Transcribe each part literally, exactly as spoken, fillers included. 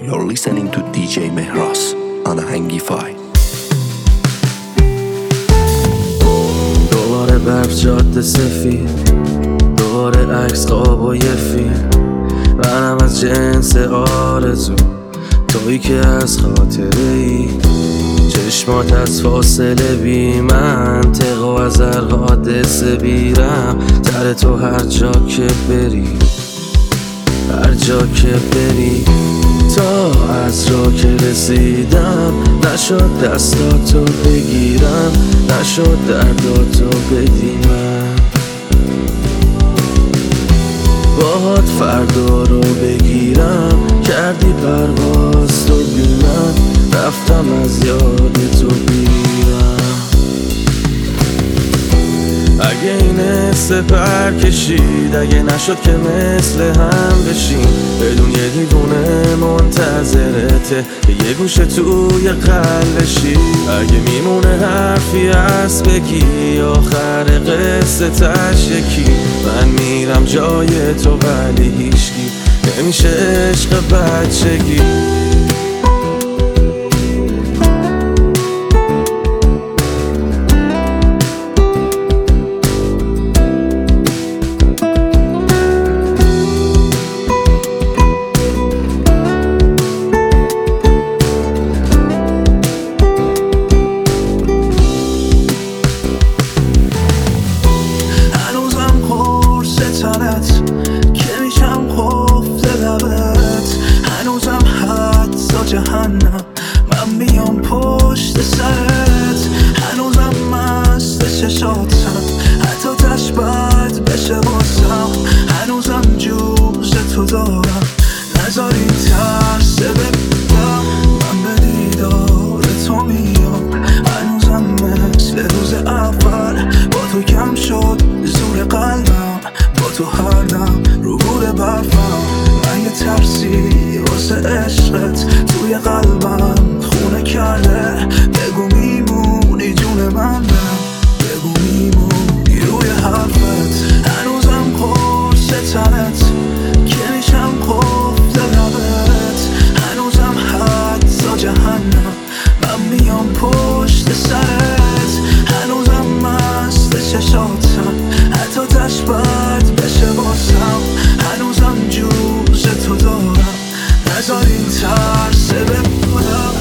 You're listening to دی جی مهراس آناهنگیفای. دوباره برف جاده سفید، دوباره عکس خواب و یه فیلم. منم از جنس آرزو، تویی که از خاطره ای. چشمات از فاصله بی منطق و از هر حادثه بیرم تر تو هر جا که بری، هر جا که بری. تا از را که رسیدم نشد دستاتو بگیرم، نشد درداتو بدیمم. باهات فردا رو بگیرم، کردی پرواز تو بیمم، رفتم از یاد تو بیرم. اگه این حسه پر کشید، اگه نشد که مثل هم بشین، بدون یه دیوونه منتظرته که یه گوشه توی قلبشی. اگه میمونه حرفی از بگی، آخر قصه تش یکی. من میرم جای تو ولی هیچکی نمیشه عشق بچگی. جهنم من میام پشت سرت، هنوزم مست چشاتم، حتی تش بد بشه واسم. هنوزم جوز تو دارم، نذاری ترس ببینم. من به دیدار تو میام، هنوزم مثل روز اول. با تو کم شد زور قلبم، با تو هر دم رو گور برفم. من یه ترسی واسه عشقت توی قلبم خونه کرده. بگو میمونی جون من، بگو میمونی روی حرفت. هنوزم قرص تنت که میشم خفت لبت. هنوزم حتی جهنم من میام پشت سرت. هنوزم مست چشاتم، حتی تش بد بشه واسم. هنوزم جوز تو دارم، نذار این ترس ببودم.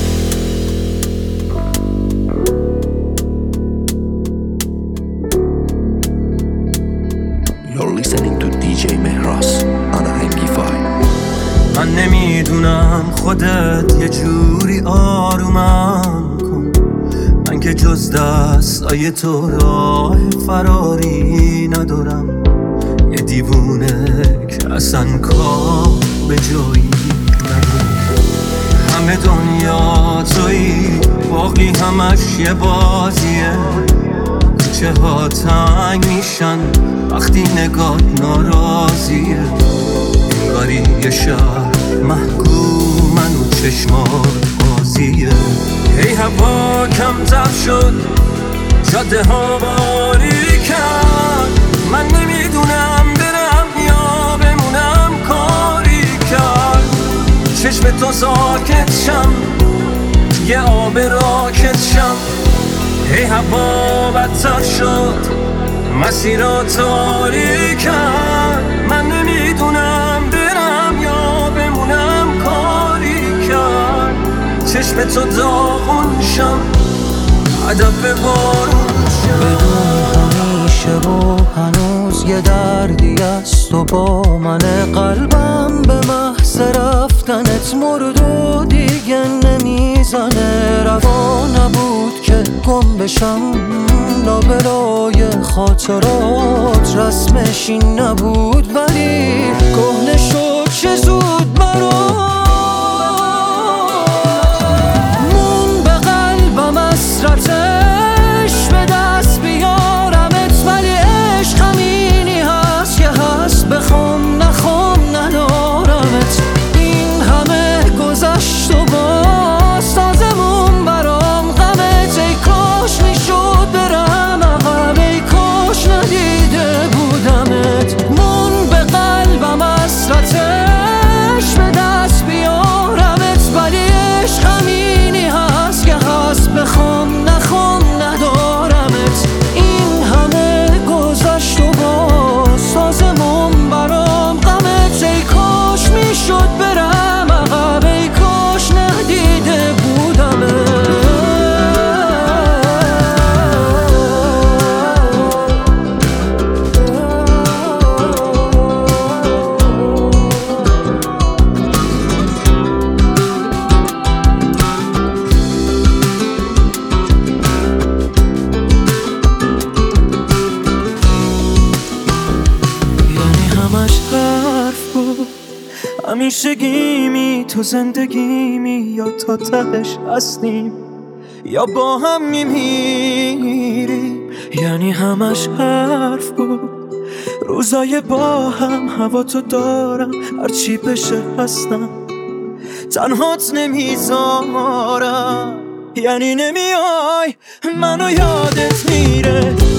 You're listening to دی جی مهراس آناهنگیفای. من نمیدونم خودت یه جوری آرومم کن، من که جز دستای تو راه فراری ندارم. یه دیوونه که اصلا کار به جایی ندارم. همه دنیا تویی، باقی همش یه بازیه. کوچه ها تنگ میشن وقتی نگات ناراضیه. انگاری یه شهر محکومن و چشمات قاضیه. هی هوا کمتر شد، جاده ها باریکن. من نمیدونم برم یا بمونم، کاری کرد چشم تو ساکت شم، یه آب راکت شم. هی هوا بدتر شد، مسیرها تاریکن. من نمیدونم برم یا بمونم، کاری کرد چشم تو داغون شم، هدف بارون شم. بدون همیشه و هنوز یه دردی است و با من قلبم به محض رفتنت مرد و دیگه نمیزنه. روا نبود که گم بشم لابلای خاطرات، رسمش این نبود ولی کهنه شد چه زود برام. مون به قلبم حسرتش به دست بیارمت، ولی عشق همینی هست که هست، بخوام نخوام ندارمت. این همه گذشت و باز تازمون برام غمت. ای کاش میشد برم عقب، ای کاش ندیده بودمت. مون به قلبم حسرتش همیشگیمی تو زندگیمی، یا تا تهش هستیم یا با هم میمیریم. یعنی همش حرف بود، روزای با هم، هوا تو دارم هرچی بشه هستم، تنهات نمیذارم. یعنی نمیای منو یادت میره،